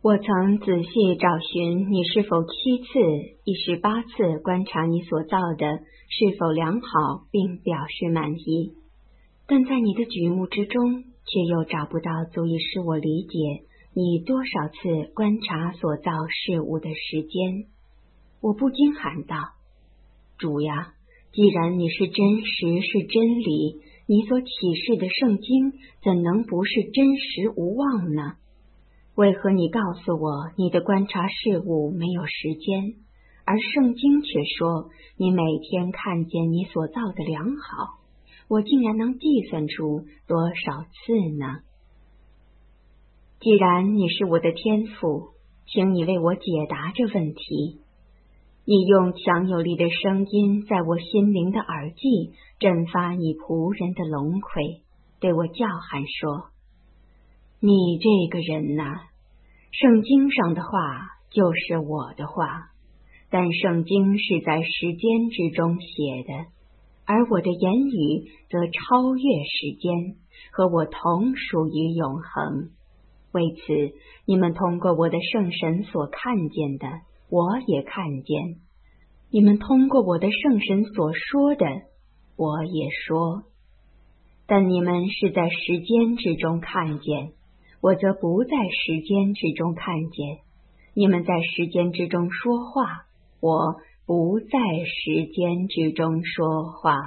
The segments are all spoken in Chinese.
我曾仔细找寻你是否7次、18次观察你所造的是否良好，并表示满意，但在你的举目之中，却又找不到足以使我理解你多少次观察所造事物的时间。我不禁喊道：主呀，既然你是真实，是真理，你所启示的圣经怎能不是真实无妄呢？为何你告诉我你的观察事物没有时间，而圣经却说你每天看见你所造的良好？我竟然能计算出多少次呢？既然你是我的天父，请你为我解答这问题。你用强有力的声音在我心灵的耳际振发你仆人的龙葵，对我叫喊说：你这个人呐，圣经上的话就是我的话，但圣经是在时间之中写的，而我的言语则超越时间，和我同属于永恒。为此，你们通过我的圣神所看见的，我也看见；你们通过我的圣神所说的，我也说。但你们是在时间之中看见，我则不在时间之中看见。你们在时间之中说话，我不在时间之中说话。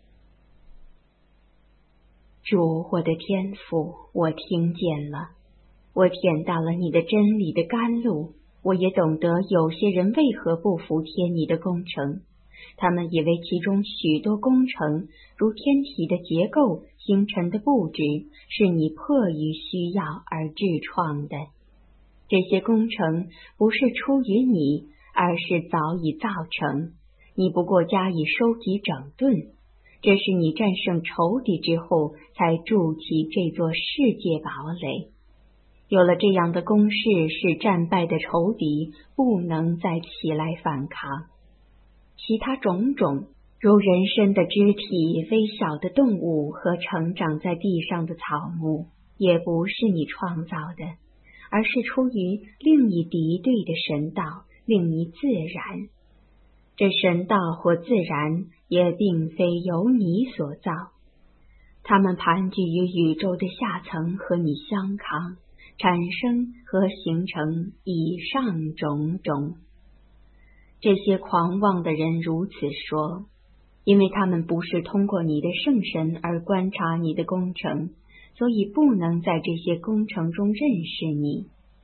主，我的天父，我听见了，我舔到了你的真理的甘露，我也懂得有些人为何不服帖你的工程。他们以为其中许多工程，如天体的结构、星辰的布置，是你迫于需要而制创的。这些工程不是出于你，而是早已造成，你不过加以收集整顿。这是你战胜仇敌之后才筑起这座世界堡垒。有了这样的工事，使战败的仇敌不能再起来反抗。其他种种，如人身的肢体、微小的动物和成长在地上的草木，也不是你创造的，而是出于另一敌对的神道，另一自然。这神道或自然也并非由你所造，它们盘踞于宇宙的下层，和你相抗，产生和形成以上种种。这些狂妄的人如此说，因为他们不是通过你的圣神而观察你的工程，所以不能在这些工程中认识你。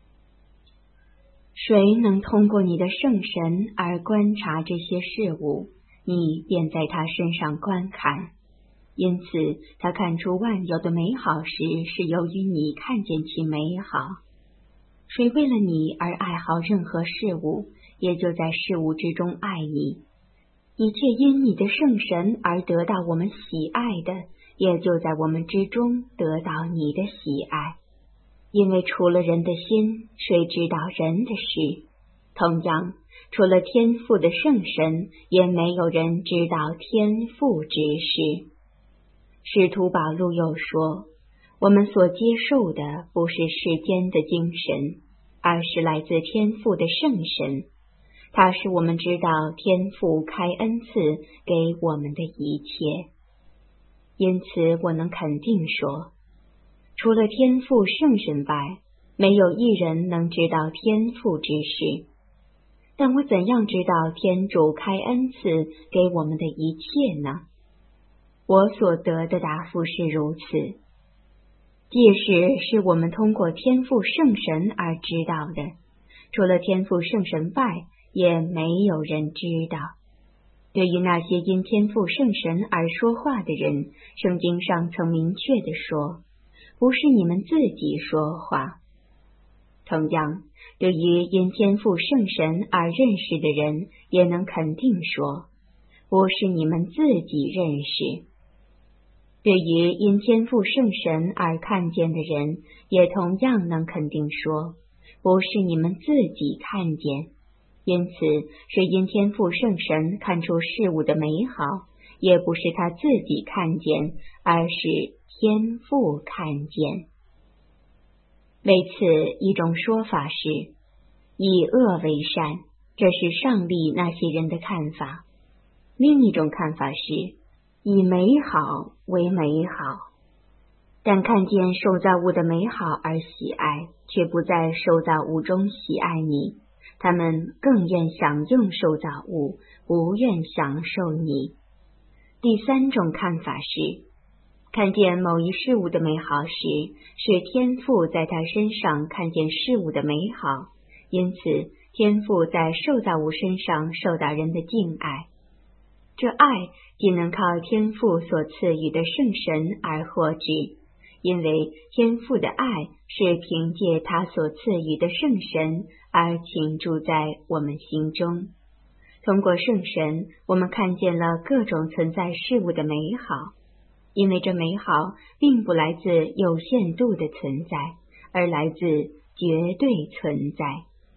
谁能通过你的圣神而观察这些事物，你便在他身上观看。因此，他看出万有的美好时，是由于你看见其美好。谁为了你而爱好任何事物，也就在事物之中爱你。一切因你的圣神而得到我们喜爱的，也就在我们之中得到你的喜爱。因为除了人的心，谁知道人的事？同样，除了天父的圣神，也没有人知道天父之事。使徒保禄又说，我们所接受的不是世间的精神，而是来自天父的圣神。它使我们知道天父开恩赐给我们的一切。因此我能肯定说，除了天父圣神外，没有一人能知道天父之事。但我怎样知道天主开恩赐给我们的一切呢？我所得的答复是如此。即使是我们通过天父圣神而知道的，除了天父圣神外，也没有人知道。对于那些因天父圣神而说话的人，圣经上曾明确地说，不是你们自己说话。同样，对于因天父圣神而认识的人，也能肯定说，不是你们自己认识。对于因天父圣神而看见的人，也同样能肯定说，不是你们自己看见。因此，是因天父圣神看出事物的美好，也不是他自己看见，而是天父看见。 为此，一种说法是以恶为善，这是上帝那些人的看法；另一种看法是以美好为美好。但看见受造物的美好而喜爱，却不在受造物中喜爱你，他们更愿享用受造物，不愿享受你。第三种看法是，看见某一事物的美好时，是天父在他身上看见事物的美好，因此天父在受造物身上受到人的敬爱。这爱仅能靠天父所赐予的圣神而获知，因为天父的爱是凭借他所赐予的圣神而倾注在我们心中。通过圣神，我们看见了各种存在事物的美好，因为这美好并不来自有限度的存在，而来自绝对存在。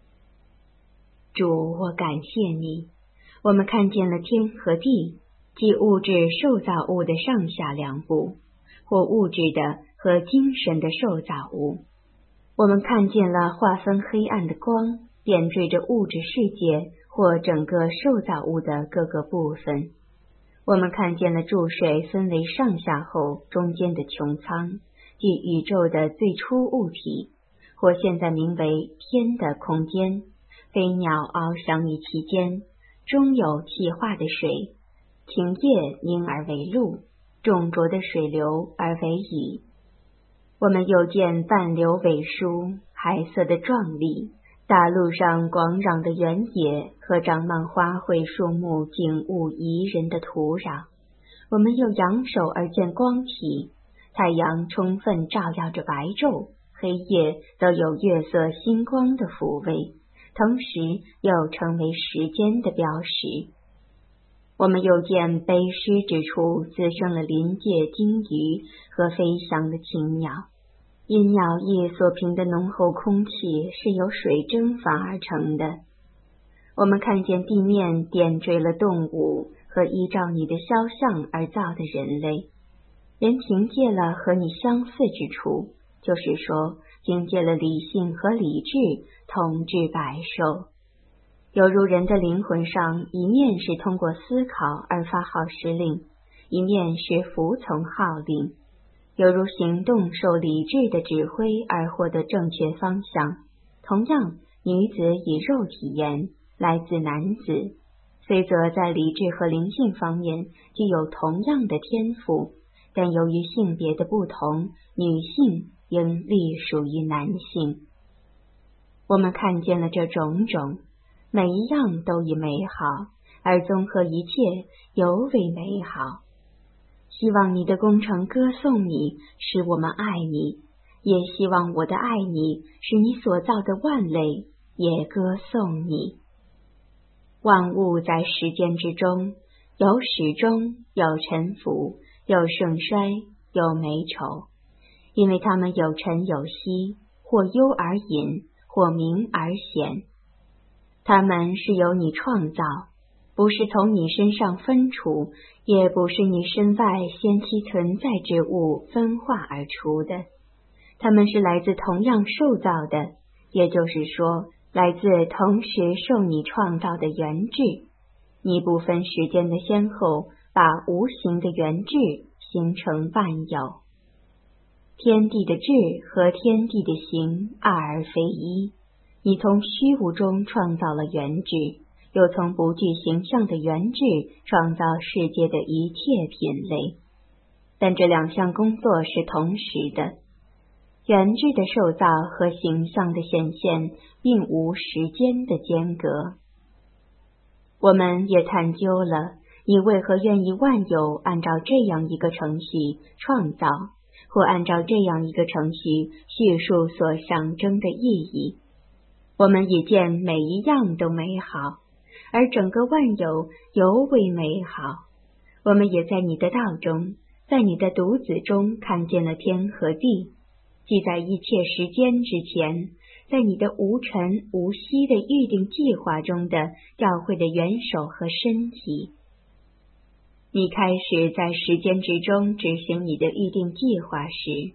主，我感谢你，我们看见了天和地，即物质受造物的上下两部，或物质的和精神的受造物。我们看见了划分黑暗的光，点缀着物质世界或整个受造物的各个部分。我们看见了注水分为上下后中间的穹苍，即宇宙的最初物体，或现在名为天的空间。飞鸟翱翔于其间，中有气化的水，晴夜凝而为露，众浊的水流而为雨。我们又见半流尾疏，海色的壮丽，大陆上广壤的原野和长满花卉树木景物宜人的土壤。我们又仰首而见光体，太阳充分照耀着白昼，黑夜都有月色星光的抚慰，同时又成为时间的标识。我们又见背湿之处滋生了林界鲸鱼和飞翔的禽鸟，因鸟液所凭的浓厚空气是由水蒸发而成的。我们看见地面点缀了动物和依照你的肖像而造的人类，人凭借了和你相似之处，就是说凭借了理性和理智统治百兽。犹如人的灵魂上一面是通过思考而发号施令，一面是服从号令，犹如行动受理智的指挥而获得正确方向。同样，女子以肉体言来自男子，虽则在理智和灵性方面具有同样的天赋，但由于性别的不同，女性应隶属于男性。我们看见了这种种，每一样都以美好，而综合一切尤为美好。希望你的工程歌颂你，使我们爱你，也希望我的爱你，使你所造的万类也歌颂你。万物在时间之中，有始终，有沉浮，有盛衰，有美丑，因为它们有沉有息，或幽而隐，或明而显。它们是由你创造，不是从你身上分出，也不是你身外先期存在之物分化而出的。它们是来自同样受造的，也就是说，来自同时受你创造的原质。你不分时间的先后，把无形的原质形成万有。天地的质和天地的形二而非一。你从虚无中创造了原质，又从不具形象的原质创造世界的一切品类。但这两项工作是同时的，原质的受造和形象的显现并无时间的间隔。我们也探究了你为何愿意万有按照这样一个程序创造，或按照这样一个程序叙述所象征的意义。我们也见每一样都美好，而整个万有尤为美好。我们也在你的道中，在你的独子中看见了天和地，即在一切时间之前，在你的无尘无息的预定计划中的教会的元首和身体。你开始在时间之中执行你的预定计划时，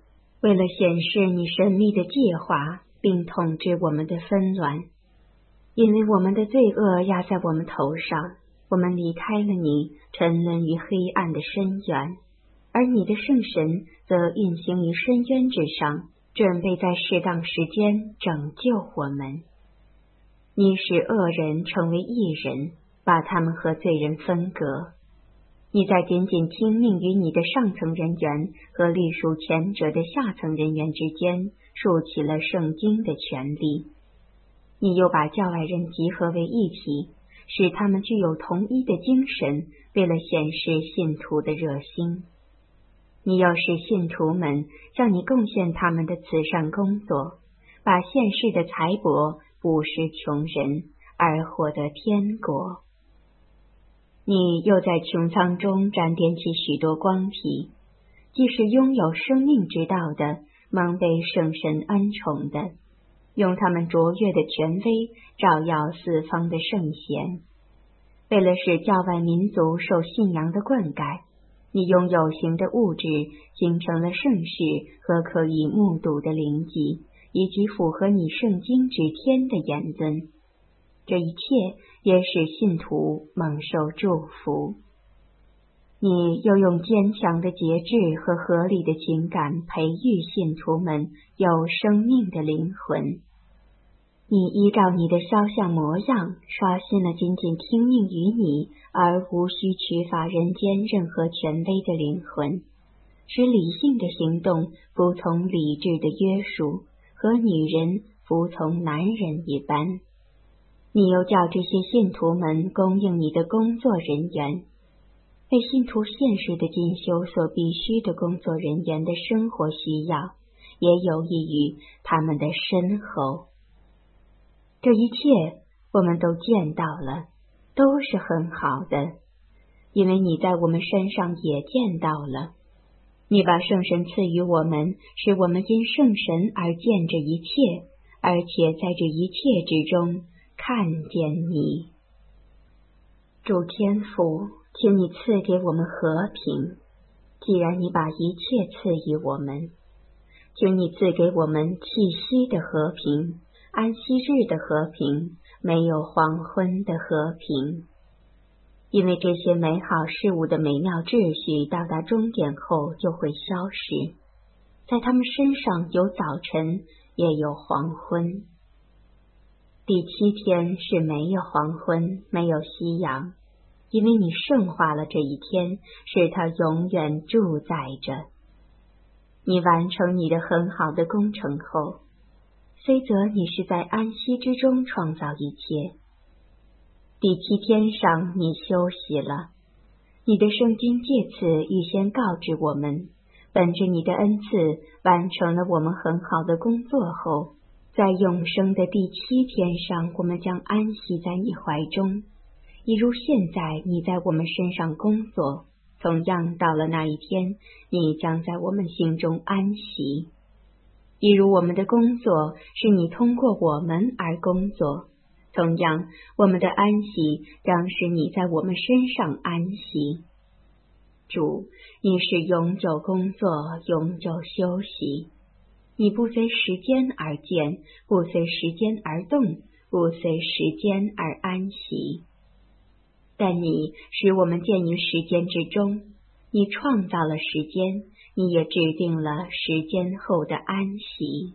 为了显示你神秘的计划，并统治我们的纷乱，因为我们的罪恶压在我们头上，我们离开了你，沉沦于黑暗的深渊，而你的圣神则运行于深渊之上，准备在适当时间拯救我们。你使恶人成为义人，把他们和罪人分隔。你在仅仅听命于你的上层人员和隶属前者的下层人员之间竖起了圣经的权利。你又把教外人集合为一体，使他们具有同一的精神，为了显示信徒的热心。你要使信徒们向你贡献他们的慈善工作，把现世的财帛布施穷人，而获得天国。你又在穹苍中展点起许多光体，既是拥有生命之道的，蒙被圣神恩宠的，用他们卓越的权威照耀四方的圣贤。为了使教外民族受信仰的灌溉，你用有形的物质形成了圣事和可以目睹的灵迹，以及符合你圣经之天的言论。这一切也使信徒蒙受祝福。你又用坚强的节制和合理的情感培育信徒们有生命的灵魂。你依照你的肖像模样刷新了仅仅听命于你而无需取法人间任何权威的灵魂，使理性的行动服从理智的约束，和女人服从男人一般。你又叫这些信徒们供应你的工作人员，为信徒现实的进修所必须的工作人员的生活需要，也有益于他们的身后。这一切我们都见到了，都是很好的，因为你在我们身上也见到了。你把圣神赐予我们，使我们因圣神而见这一切，而且在这一切之中看见你。主天父，请你赐给我们和平，既然你把一切赐予我们，请你赐给我们气息的和平，安息日的和平，没有黄昏的和平。因为这些美好事物的美妙秩序到达终点后就会消失，在他们身上有早晨，也有黄昏。第7天是没有黄昏，没有夕阳，因为你圣化了这一天，使它永远住在着。你完成你的很好的工程后，虽则你是在安息之中创造一切，第7天上你休息了。你的圣经借此预先告知我们，本着你的恩赐完成了我们很好的工作后，在永生的第7天上，我们将安息在你怀中，一如现在你在我们身上工作，同样到了那一天，你将在我们心中安息。一如我们的工作是你通过我们而工作，同样我们的安息将使你在我们身上安息。主，你是永久工作，永久休息。你不随时间而见，不随时间而动，不随时间而安息。但你使我们见于时间之中，你创造了时间，你也制定了时间后的安息。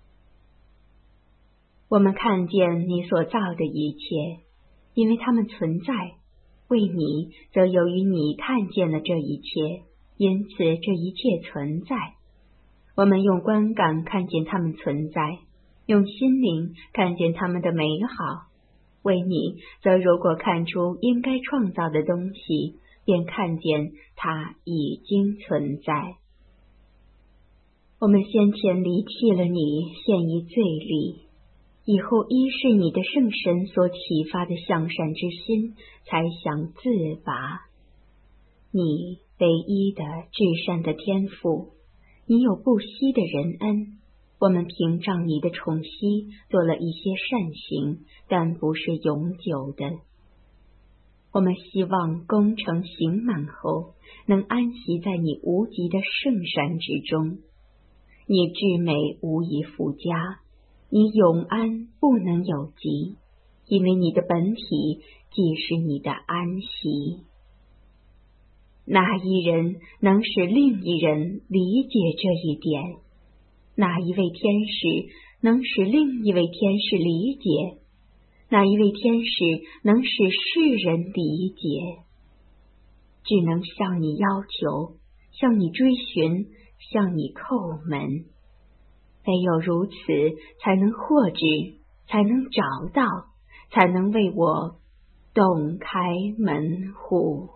我们看见你所造的一切，因为它们存在，为你则由于你看见了这一切，因此这一切存在。我们用观感看见它们存在，用心灵看见它们的美好。为你则如果看出应该创造的东西，便看见它已经存在。我们先前离弃了你，陷于罪里，以后依是你的圣神所启发的向善之心，才想自拔。你唯一的至善的天父，你有不息的仁恩，我们凭仗你的宠惜做了一些善行，但不是永久的。我们希望工程行满后，能安息在你无极的圣山之中， 你至美无以复加，你永安不能有极，因为你的本体即是你的安息。哪一人能使另一人理解这一点？哪一位天使能使另一位天使理解？哪一位天使能使世人理解？只能向你要求，向你追寻，向你叩门。唯有如此，才能获知，才能找到，才能为我洞开门户。